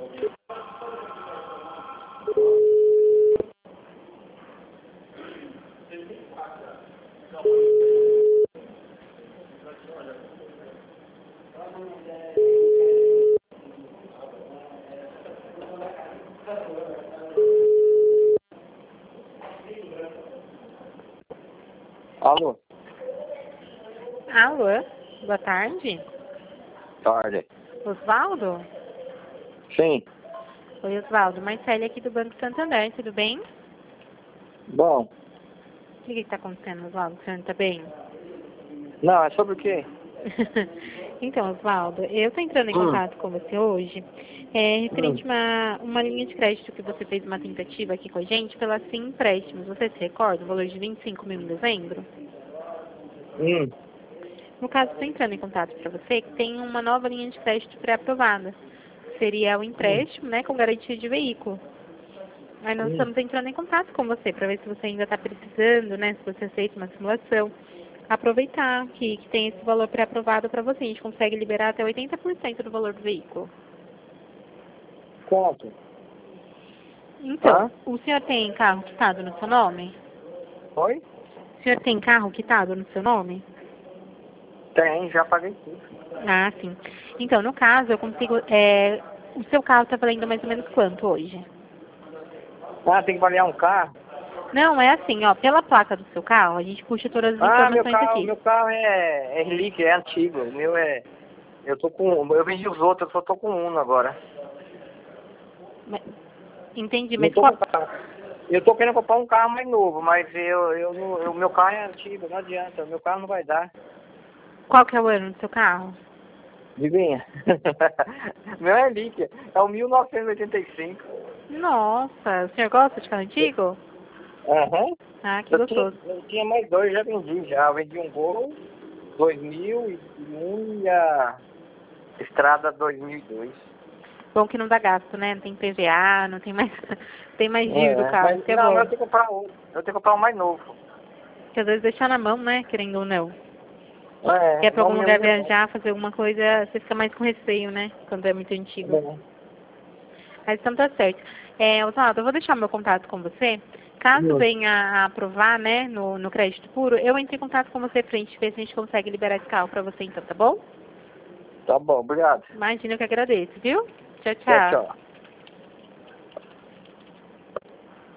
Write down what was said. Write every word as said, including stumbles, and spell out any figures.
Alô? Alô, boa tarde. Tarde. Osvaldo? Sim. Oi, Osvaldo. Marcele aqui do Banco Santander, tudo bem? Bom. O que está acontecendo, Osvaldo? Você não está bem? Não, é sobre o quê? Então, Osvaldo, eu estou entrando em Hum. contato com você hoje, é, referente Hum. a uma, uma linha de crédito que você fez uma tentativa aqui com a gente pela Sim Empréstimos. Você se recorda? O valor de vinte e cinco mil em dezembro? Hum. No caso, estou entrando em contato para você que tem uma nova linha de crédito pré-aprovada. Seria o empréstimo, né, com garantia de veículo. Aí nós Hum. estamos entrando em contato com você para ver se você ainda está precisando, né, se você aceita uma simulação. Aproveitar que, que tem esse valor pré-aprovado para você. A gente consegue liberar até oitenta por cento do valor do veículo. Quanto? Então, Hã? o senhor tem carro quitado no seu nome? Oi? O senhor tem carro quitado no seu nome? Tem, já paguei tudo. Ah, sim. Então, no caso, eu consigo... É, o seu carro está valendo mais ou menos quanto hoje? Ah, tem que avaliar um carro? Não, é assim, ó, pela placa do seu carro, a gente puxa todas as Ah, meu informações carro, aqui. meu carro é, é relíquia, é antigo. O meu é... Eu tô com... Eu vendi os outros, eu só tô com um agora. Mas- Entendi, Não mas tô qual, com carro. Eu tô querendo comprar um carro mais novo, mas eu, eu, não- eu, meu carro é antigo, não adianta. Meu carro não vai dar. qual que é o ano do seu carro? Adivinha? Meu é relíquia. É o mil novecentos e oitenta e cinco. Nossa, o senhor gosta de carro antigo? Aham. Ah, que Eu tinha, gostoso. eu tinha mais dois, já vendi já. Eu vendi um Gol dois mil e um e a Estrada dois mil e dois. Bom que não dá gasto, né? Não tem P V A, não tem mais, tem mais giro do É, carro, mas isso que é não, bom. eu tenho que comprar um. Eu tenho que comprar um mais novo. Porque às vezes deixar na mão, né? Querendo ou não. É, Quer pra não, algum meu lugar meu é bom. viajar, fazer alguma coisa, você fica mais com receio, né? Quando é muito antigo. É. Mas então tá certo. É, Oswaldo, eu vou deixar meu contato com você. Caso Hum. venha a aprovar, né, no, no crédito puro, eu entro em contato com você pra gente ver se a gente consegue liberar esse carro pra você então, tá bom? Tá bom, obrigado. Imagina, eu que agradeço, viu? Tchau, Tchau, tchau. tchau.